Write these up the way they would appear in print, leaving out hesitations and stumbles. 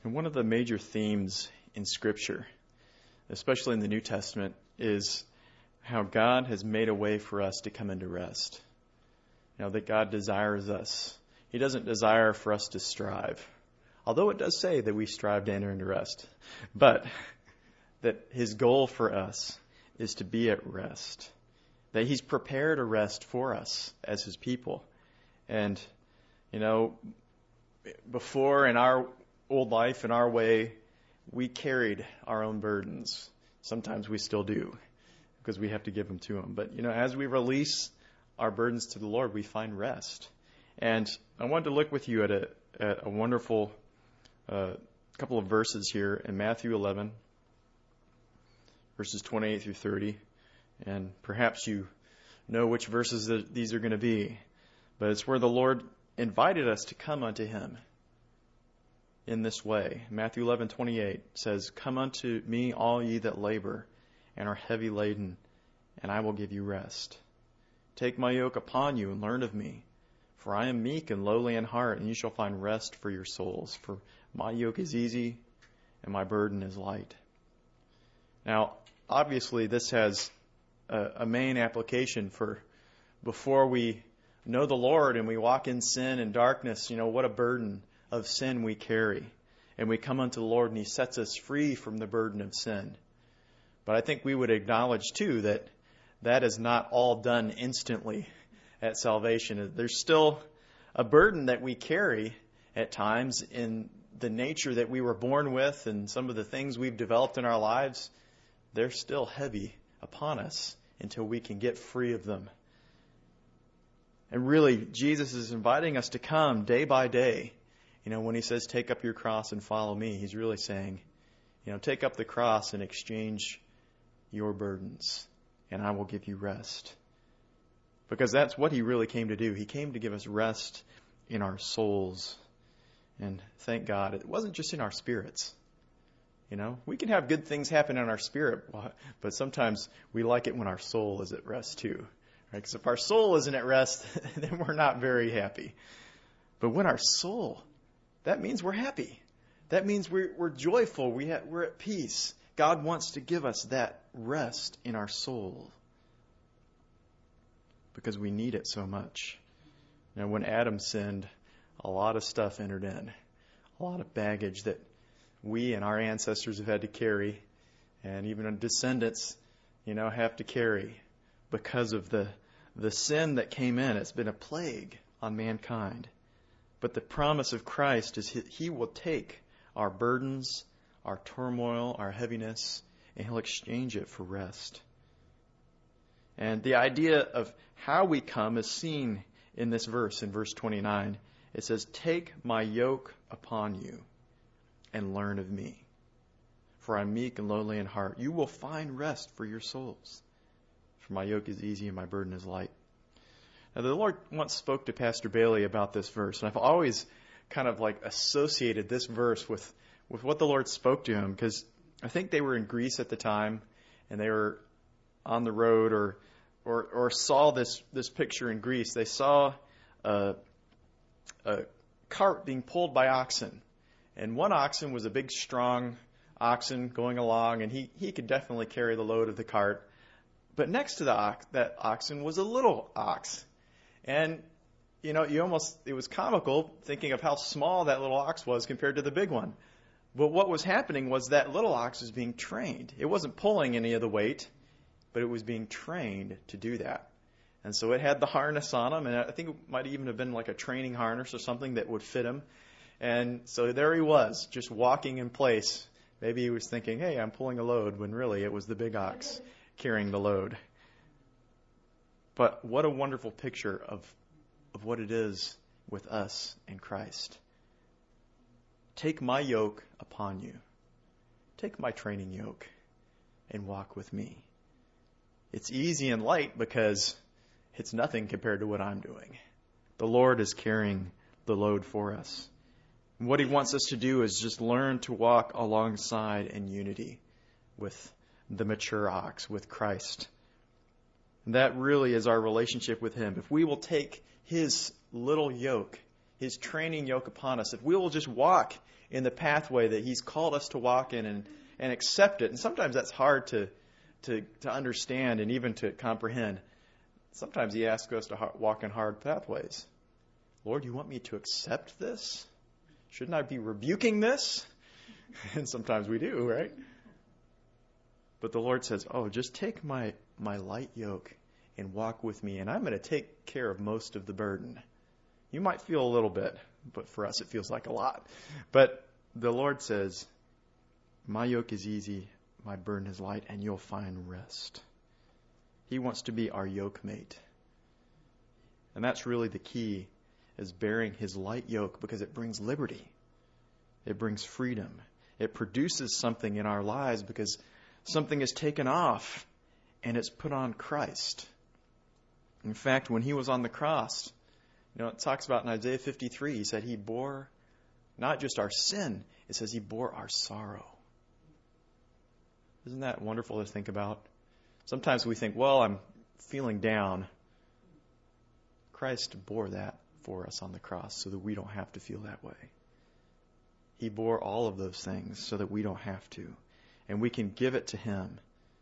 And one of the major themes in Scripture, especially in the New Testament, is how God has made a way for us to come into rest. That God desires us. He doesn't desire for us to strive. Although it does say that we strive to enter into rest. But that His goal for us is to be at rest. That He's prepared a rest for us as His people. And, before in our old life, in our way, we carried our own burdens. Sometimes we still do because we have to give them to Him. But, as we release our burdens to the Lord, we find rest. And I wanted to look with you at a wonderful couple of verses here in Matthew 11, verses 28 through 30. And perhaps you know which verses these are going to be. But it's where the Lord invited us to come unto Him in this way. Matthew 11:28 says, "Come unto me, all ye that labor and are heavy laden, and I will give you rest. Take my yoke upon you and learn of me, for I am meek and lowly in heart, and you shall find rest for your souls. For my yoke is easy and my burden is light." Now, obviously, this has a main application for before we know the Lord and we walk in sin and darkness. What a burden of sin we carry. And we come unto the Lord and He sets us free from the burden of sin. But I think we would acknowledge, too, that is not all done instantly at salvation. There's still a burden that we carry at times in the nature that we were born with, and some of the things we've developed in our lives. They're still heavy upon us until we can get free of them. And really, Jesus is inviting us to come day by day. When He says, "Take up your cross and follow me," He's really saying, take up the cross and exchange your burdens, and I will give you rest. Because that's what He really came to do. He came to give us rest in our souls. And thank God, it wasn't just in our spirits. We can have good things happen in our spirit, but sometimes we like it when our soul is at rest too. Right? Because if our soul isn't at rest, then we're not very happy. But when our soul, that means we're happy. That means we're joyful. We're at peace. God wants to give us that rest in our soul because we need it so much. When Adam sinned, a lot of stuff entered in, a lot of baggage that we and our ancestors have had to carry, and even our descendants, have to carry because of the sin that came in. It's been a plague on mankind. But the promise of Christ is He will take our burdens, our turmoil, our heaviness, and He'll exchange it for rest. And the idea of how we come is seen in this verse, in verse 29. It says, "Take my yoke upon you and learn of me, for I'm meek and lowly in heart. You will find rest for your souls. For my yoke is easy and my burden is light." Now, the Lord once spoke to Pastor Bailey about this verse, and I've always kind of associated this verse with what the Lord spoke to him, because I think they were in Greece at the time, and they were on the road or saw this picture in Greece. They saw a cart being pulled by oxen, and one oxen was a big, strong oxen going along, and he could definitely carry the load of the cart. But next to that oxen was a little ox. And, it was comical thinking of how small that little ox was compared to the big one. But what was happening was that little ox was being trained. It wasn't pulling any of the weight, but it was being trained to do that. And so it had the harness on him, and I think it might even have been like a training harness or something that would fit him. And so there he was, just walking in place. Maybe he was thinking, "Hey, I'm pulling a load," when really it was the big ox carrying the load. But what a wonderful picture of what it is with us in Christ. Take my yoke upon you. Take my training yoke and walk with me. It's easy and light because it's nothing compared to what I'm doing. The Lord is carrying the load for us. And what He wants us to do is just learn to walk alongside in unity with the mature ox, with Christ. And that really is our relationship with Him. If we will take His little yoke, His training yoke upon us, if we will just walk in the pathway that He's called us to walk in and accept it. And sometimes that's hard to understand and even to comprehend. Sometimes He asks us to walk in hard pathways. Lord, you want me to accept this? Shouldn't I be rebuking this? And sometimes we do, right? But the Lord says, just take my light yoke and walk with me, and I'm going to take care of most of the burden. You might feel a little bit, but for us it feels like a lot. But the Lord says, my yoke is easy, my burden is light, and you'll find rest. He wants to be our yoke mate. And that's really the key, is bearing His light yoke, because it brings liberty. It brings freedom. It produces something in our lives because something is taken off and it's put on Christ. In fact, when He was on the cross, it talks about in Isaiah 53, He said He bore not just our sin, it says He bore our sorrow. Isn't that wonderful to think about? Sometimes we think, I'm feeling down. Christ bore that for us on the cross so that we don't have to feel that way. He bore all of those things so that we don't have to. And we can give it to Him.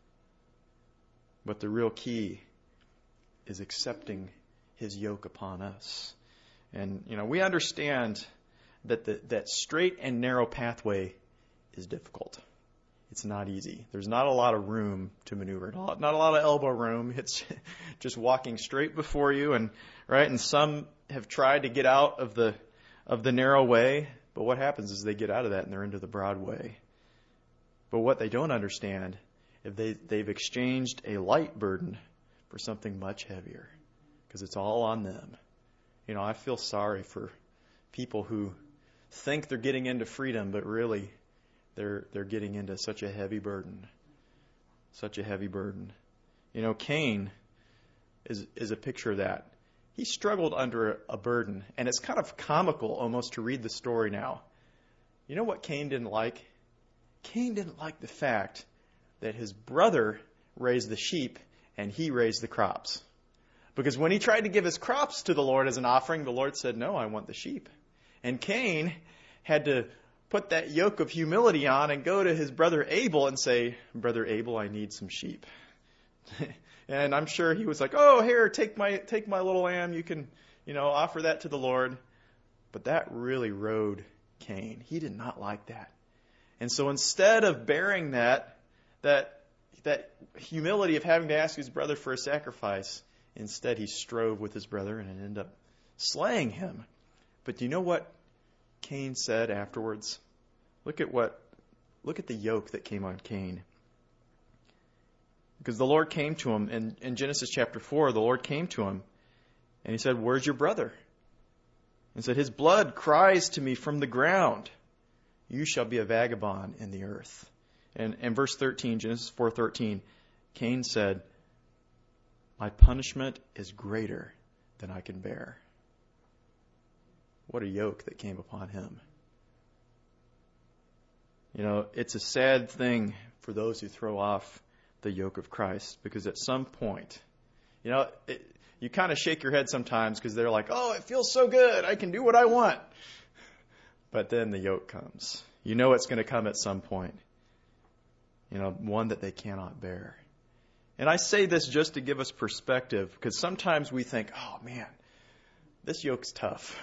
But the real key is accepting His yoke upon us. And, we understand that that straight and narrow pathway is difficult. It's not easy. There's not a lot of room to maneuver. Not a lot of elbow room. It's just walking straight before you. And some have tried to get out of the narrow way. But what happens is they get out of that and they're into the broad way. But what they don't understand is they've exchanged a light burden for something much heavier, because it's all on them. I feel sorry for people who think they're getting into freedom, but really they're getting into such a heavy burden. Such a heavy burden. Cain is a picture of that. He struggled under a burden, and it's kind of comical almost to read the story now. You know what Cain didn't like? Cain didn't like the fact that his brother raised the sheep and he raised the crops. Because when he tried to give his crops to the Lord as an offering, the Lord said, no, I want the sheep. And Cain had to put that yoke of humility on and go to his brother Abel and say, Brother Abel, I need some sheep. And I'm sure he was like, here, take my little lamb. You can, offer that to the Lord. But that really rode Cain. He did not like that. And so instead of bearing that humility of having to ask his brother for a sacrifice, instead he strove with his brother and ended up slaying him. But do you know what Cain said afterwards? Look at the yoke that came on Cain. Because the Lord came to him in Genesis chapter 4, the Lord came to him and He said, where's your brother? And said, his blood cries to me from the ground. You shall be a vagabond in the earth. And verse 13, Genesis 4:13, Cain said, my punishment is greater than I can bear. What a yoke that came upon him. It's a sad thing for those who throw off the yoke of Christ, because at some point, you kind of shake your head sometimes because they're like, it feels so good, I can do what I want. But then the yoke comes. It's going to come at some point. One that they cannot bear. And I say this just to give us perspective, because sometimes we think, this yoke's tough.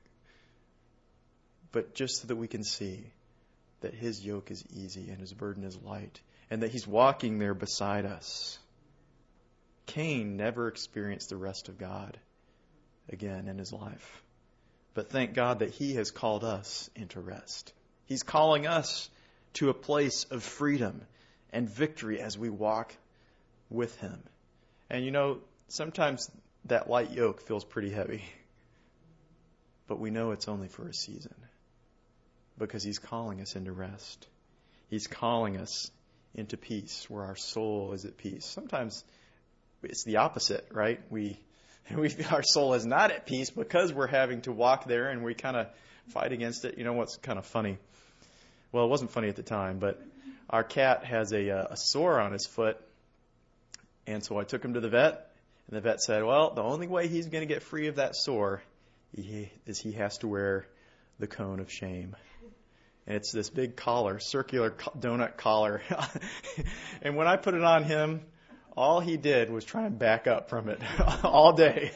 But just so that we can see that His yoke is easy and His burden is light, and that He's walking there beside us. Cain never experienced the rest of God again in his life. But thank God that He has called us into rest. He's calling us to a place of freedom and victory as we walk with Him. And sometimes that light yoke feels pretty heavy. But we know it's only for a season, because He's calling us into rest. He's calling us into peace, where our soul is at peace. Sometimes it's the opposite, right? Our soul is not at peace because we're having to walk there, and we kind of fight against it. What's kind of funny? Well, it wasn't funny at the time, but our cat has a sore on his foot. And so I took him to the vet, and the vet said, well, the only way he's going to get free of that sore is he has to wear the cone of shame. And it's this big collar, circular donut collar. And when I put it on him, all he did was try and back up from it all day.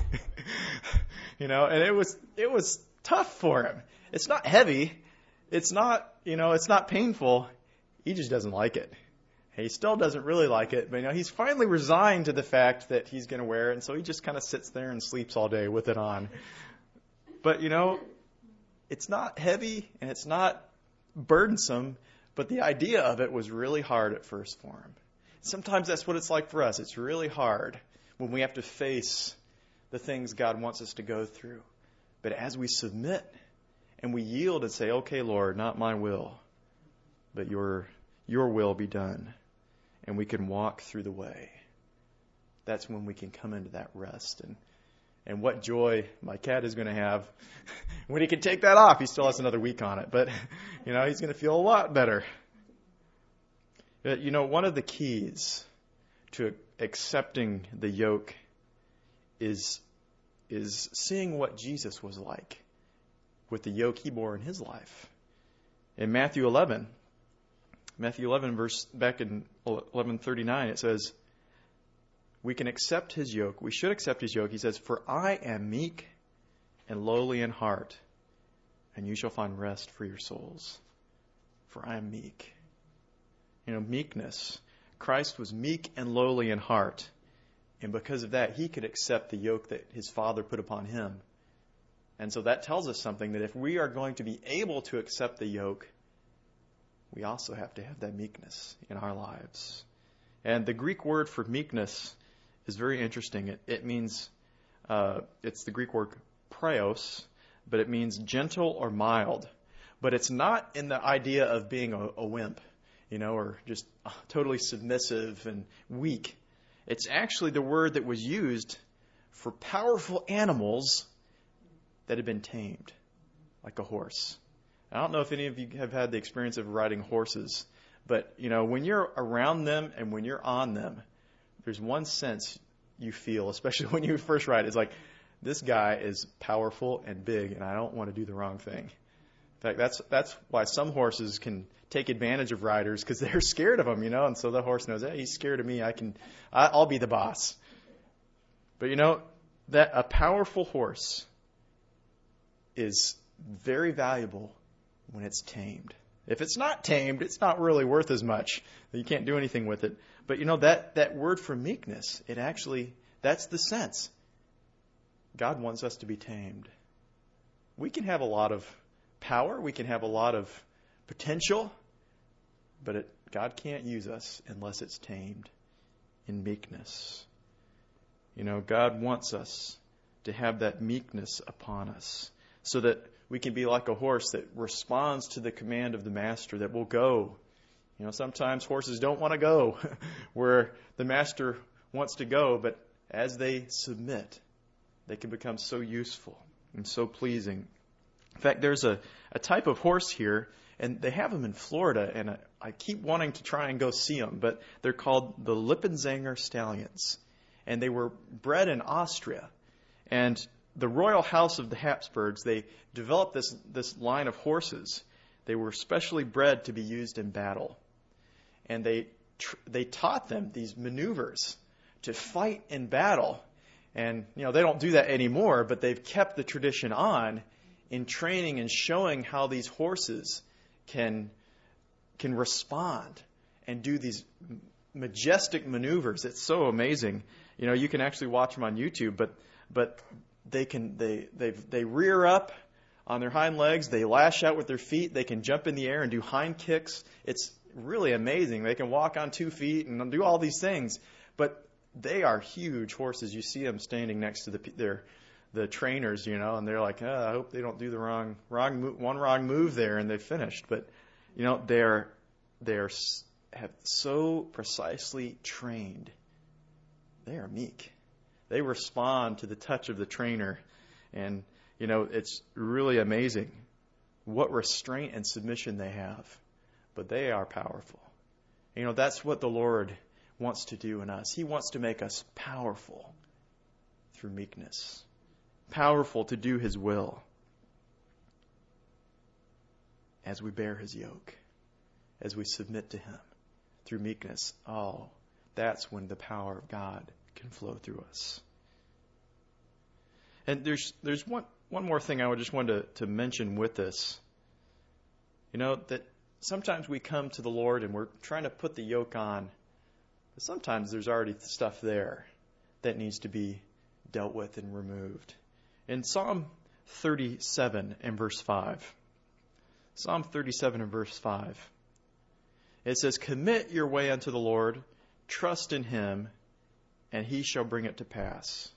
And it was tough for him. It's not heavy. It's not, it's not painful. He just doesn't like it. He still doesn't really like it, but he's finally resigned to the fact that he's going to wear it, and so he just kind of sits there and sleeps all day with it on. But it's not heavy and it's not burdensome, but the idea of it was really hard at first for him. Sometimes that's what it's like for us. It's really hard when we have to face the things God wants us to go through. But as we submit and we yield and say, okay, Lord, not my will, but your will be done, and we can walk through the way, that's when we can come into that rest. And what joy my cat is going to have when he can take that off. He still has another week on it, but he's going to feel a lot better. But one of the keys to accepting the yoke is seeing what Jesus was like with the yoke he bore in his life. In Matthew 11 verse back in 11:39, it says, we can accept his yoke. We should accept his yoke. He says, for I am meek and lowly in heart, and you shall find rest for your souls. For I am meek. Meekness. Christ was meek and lowly in heart. And because of that, he could accept the yoke that his Father put upon him. And so that tells us something, that if we are going to be able to accept the yoke, we also have to have that meekness in our lives. And the Greek word for meekness is very interesting. It means, it's the Greek word praeos, but it means gentle or mild. But it's not in the idea of being a wimp, or just totally submissive and weak. It's actually the word that was used for powerful animals that had been tamed, like a horse. I don't know if any of you have had the experience of riding horses, but, when you're around them and when you're on them, there's one sense you feel, especially when you first ride. It's like, this guy is powerful and big, and I don't want to do the wrong thing. In fact, that's why some horses can take advantage of riders, because they're scared of them, and so the horse knows, hey, he's scared of me. I'll be the boss. But that a powerful horse is very valuable when it's tamed. If it's not tamed, it's not really worth as much. You can't do anything with it. But that word for meekness, that's the sense. God wants us to be tamed. We can have a lot of power. We can have a lot of potential. But God can't use us unless it's tamed in meekness. God wants us to have that meekness upon us so that we can be like a horse that responds to the command of the master, that will go. Sometimes horses don't want to go where the master wants to go, but as they submit, they can become so useful and so pleasing. In fact, there's a type of horse here, and they have them in Florida, and I keep wanting to try and go see them, but they're called the Lippenzanger Stallions, and they were bred in Austria. And the royal house of the Habsburgs, they developed this line of horses. They were specially bred to be used in battle. And they taught them these maneuvers to fight in battle. And, they don't do that anymore, but they've kept the tradition on in training and showing how these horses can respond and do these majestic maneuvers. It's so amazing. You can actually watch them on YouTube, but they rear up on their hind legs, they lash out with their feet, they can jump in the air and do hind kicks. It's really amazing. They can walk on 2 feet and do all these things, but they are huge horses. You see them standing next to the trainers, and they're like, I hope they don't do the wrong move there, and they've finished. But they're have so precisely trained. They are meek. They respond to the touch of the trainer. And, it's really amazing what restraint and submission they have. But they are powerful. That's what the Lord wants to do in us. He wants to make us powerful through meekness. Powerful to do His will. as we bear his yoke, as we submit to him through meekness. Oh, that's when the power of God can flow through us. And there's one more thing I would just want to mention with this. You know, that sometimes we come to the Lord and we're trying to put the yoke on, but sometimes there's already stuff there that needs to be dealt with and removed. In Psalm 37 and verse 5, Psalm 37 and verse 5, it says, "Commit your way unto the Lord, trust in him, and he shall bring it to pass."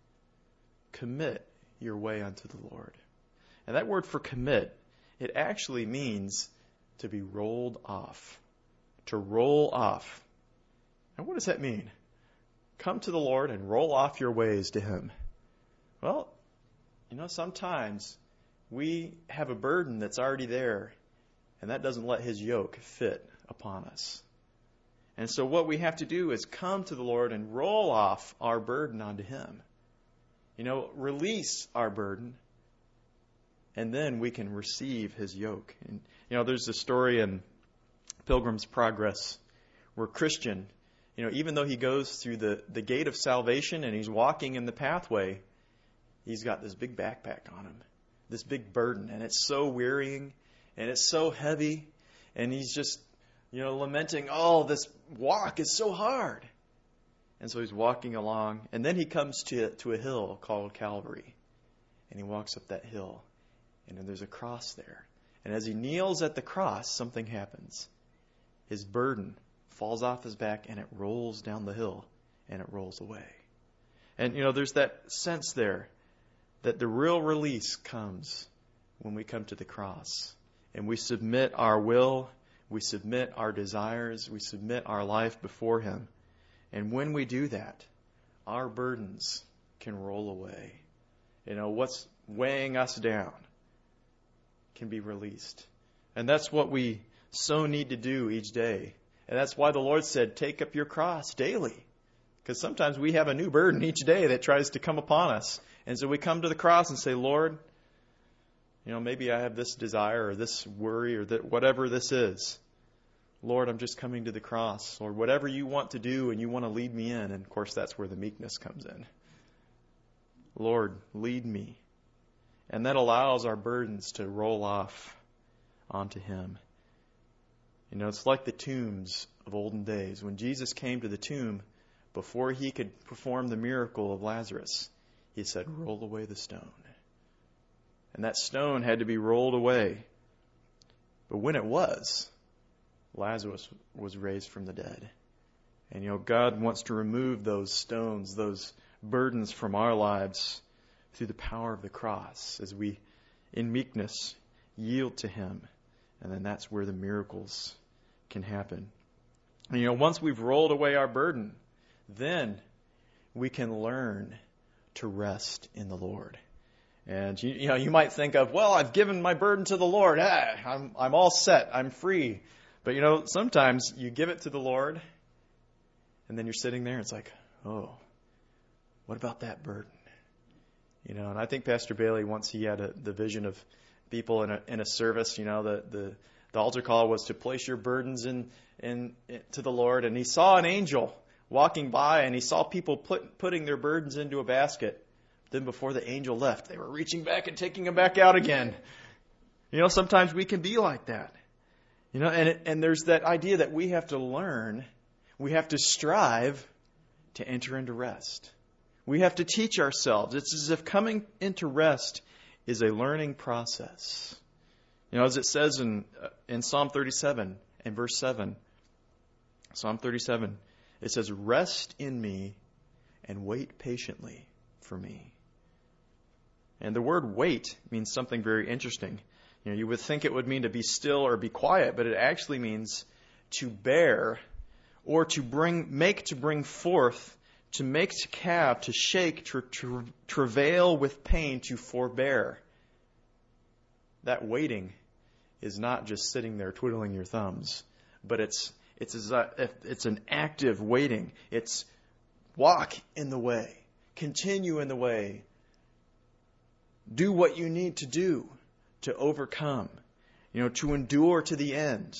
Commit your way unto the Lord. And that word for commit, it actually means to be rolled off. To roll off. And what does that mean? Come to the Lord and roll off your ways to him. Well, you know, sometimes we have a burden that's already there, and that doesn't let his yoke fit upon us. And so what we have to do is come to the Lord and roll off our burden onto him. You know, release our burden, and then we can receive his yoke. And, you know, there's a story in Pilgrim's Progress where Christian, you know, even though he goes through the gate of salvation and he's walking in the pathway, he's got this big backpack on him, this big burden, and it's so wearying, and it's so heavy, and he's just, you know, lamenting, oh, this walk is so hard. And so he's walking along, and then he comes to a hill called Calvary, and he walks up that hill, and then there's a cross there. And as he kneels at the cross, something happens. His burden falls off his back, and it rolls down the hill, and it rolls away. And, you know, there's that sense there that the real release comes when we come to the cross, and we submit our will, we submit our desires, we submit our life before him. And when we do that, our burdens can roll away. You know, what's weighing us down can be released. And that's what we so need to do each day. And that's why the Lord said, take up your cross daily. Because sometimes we have a new burden each day that tries to come upon us. And so we come to the cross and say, Lord, you know, maybe I have this desire or this worry or that whatever this is. Lord, I'm just coming to the cross, or whatever you want to do and you want to lead me in. And of course, that's where the meekness comes in. Lord, lead me. And that allows our burdens to roll off onto him. You know, it's like the tombs of olden days. When Jesus came to the tomb, before he could perform the miracle of Lazarus, he said, roll away the stone. And that stone had to be rolled away. But when it was, Lazarus was raised from the dead. And, you know, God wants to remove those stones, those burdens from our lives through the power of the cross as we, in meekness, yield to him. And then that's where the miracles can happen. And, you know, once we've rolled away our burden, then we can learn to rest in the Lord. And, you know, you might think of, well, I've given my burden to the Lord. I'm all set. I'm free. But, you know, sometimes you give it to the Lord, and then you're sitting there, and it's like, oh, what about that burden? You know, and I think Pastor Bailey, once he had the vision of people in a service, you know, the altar call was to place your burdens in to the Lord, and he saw an angel walking by, and he saw people putting their burdens into a basket. Then before the angel left, they were reaching back and taking them back out again. You know, sometimes we can be like that. You know, and there's that idea that we have to learn, we have to strive to enter into rest. We have to teach ourselves. It's as if coming into rest is a learning process. You know, as it says in Psalm 37 and verse 7, Psalm 37, it says, rest in me and wait patiently for me. And the word wait means something very interesting. You know, you would think it would mean to be still or be quiet, but it actually means to bear or to bring forth, to make to calve, to shake, to travail with pain, to forbear. That waiting is not just sitting there twiddling your thumbs, but it's an active waiting. It's walk in the way, continue in the way, do what you need to do to overcome. to endure to the end.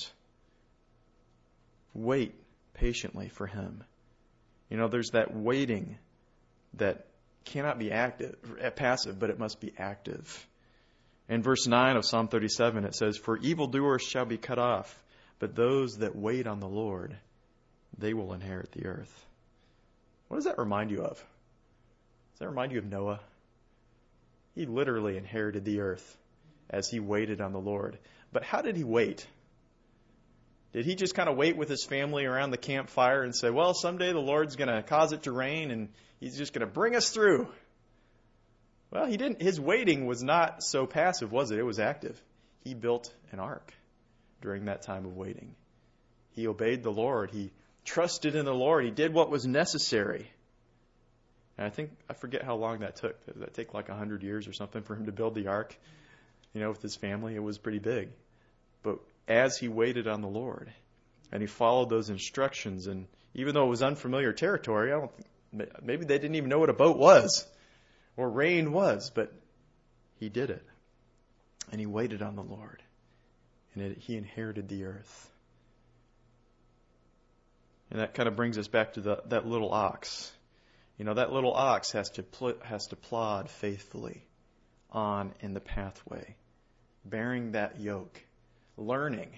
Wait patiently for Him. There's that waiting that cannot be passive, but it must be active. In verse 9 of Psalm 37, it says, "For evildoers shall be cut off, but those that wait on the Lord, they will inherit the earth." What does that remind you of? Does that remind you of Noah? He literally inherited the earth as he waited on the Lord. But how did he wait? Did he just kind of wait with his family around the campfire and say, well, someday the Lord's going to cause it to rain and He's just going to bring us through? Well, he didn't. His waiting was not so passive, was it? It was active. He built an ark during that time of waiting. He obeyed the Lord. He trusted in the Lord. He did what was necessary. And I forget how long that took. Did that take like 100 years or something for him to build the ark? With his family, it was pretty big. But as he waited on the Lord and he followed those instructions, and even though it was unfamiliar territory, maybe they didn't even know what a boat was or rain was, but he did it. And he waited on the Lord, and he inherited the earth. And that kind of brings us back to that little ox. That little ox has to plod faithfully on in the pathway, bearing that yoke, learning.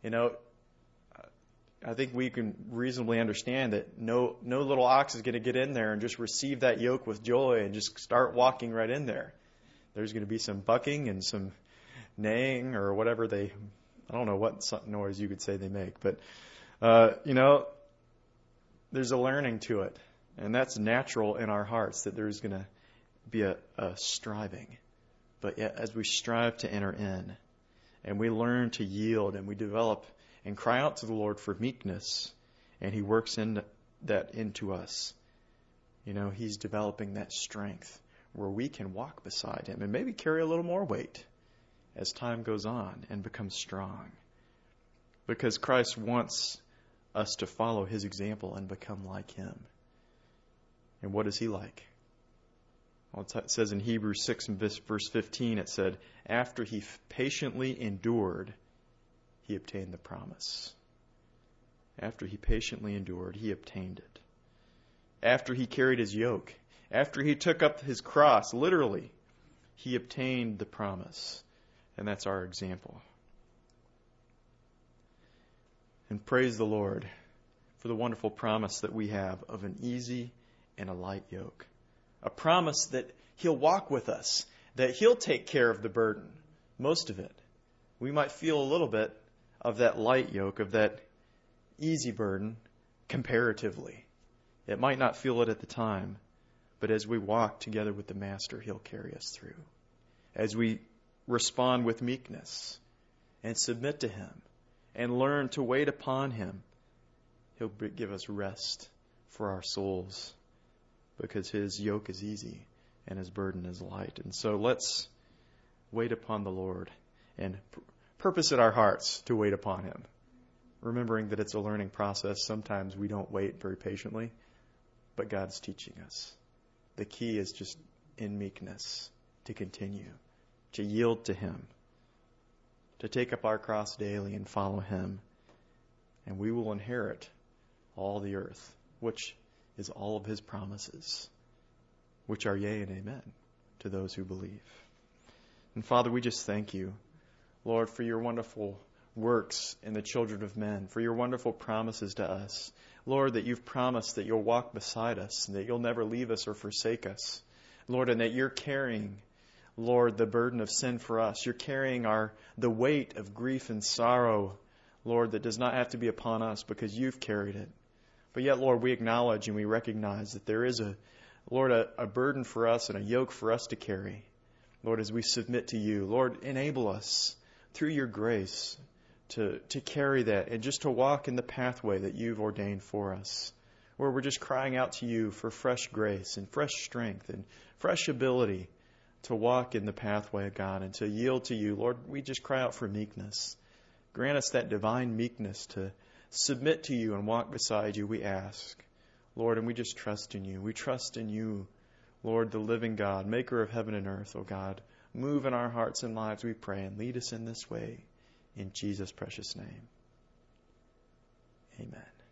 I think we can reasonably understand that no little ox is going to get in there and just receive that yoke with joy and just start walking right in there. There's going to be some bucking and some neighing or whatever I don't know what noise you could say they make, but there's a learning to it. And that's natural in our hearts, that there's going to be a striving. But yet, as we strive to enter in, and we learn to yield, and we develop and cry out to the Lord for meekness, and He works into us, He's developing that strength where we can walk beside Him and maybe carry a little more weight as time goes on and become strong. Because Christ wants us to follow His example and become like Him. And what is He like? Well, it says in Hebrews 6 and verse 15, it said, after He patiently endured, He obtained the promise. After He patiently endured, He obtained it. After He carried His yoke, after He took up His cross, literally, He obtained the promise. And that's our example. And praise the Lord for the wonderful promise that we have of an easy and a light yoke. A promise that He'll walk with us, that He'll take care of the burden, most of it. We might feel a little bit of that light yoke, of that easy burden, comparatively. It might not feel it at the time, but as we walk together with the Master, He'll carry us through. As we respond with meekness and submit to Him and learn to wait upon Him, He'll give us rest for our souls, because His yoke is easy and His burden is light. And so let's wait upon the Lord and purpose in our hearts to wait upon Him, remembering that it's a learning process. Sometimes we don't wait very patiently, but God's teaching us. The key is just in meekness to continue, to yield to Him, to take up our cross daily and follow Him. And we will inherit all the earth, which is all of His promises, which are yea and amen to those who believe. And Father, we just thank You, Lord, for Your wonderful works in the children of men, for Your wonderful promises to us. Lord, that You've promised that You'll walk beside us and that You'll never leave us or forsake us. Lord, and that You're carrying, Lord, the burden of sin for us. You're carrying the weight of grief and sorrow, Lord, that does not have to be upon us because You've carried it. But yet, Lord, we acknowledge and we recognize that there is a burden for us and a yoke for us to carry. Lord, as we submit to You, Lord, enable us through Your grace to carry that and just to walk in the pathway that You've ordained for us, where we're just crying out to You for fresh grace and fresh strength and fresh ability to walk in the pathway of God and to yield to You. Lord, we just cry out for meekness. Grant us that divine meekness to submit to You and walk beside You, we ask. Lord, and we just trust in You. We trust in You, Lord, the living God, maker of heaven and earth, O God. Move in our hearts and lives, we pray, and lead us in this way. In Jesus' precious name. Amen.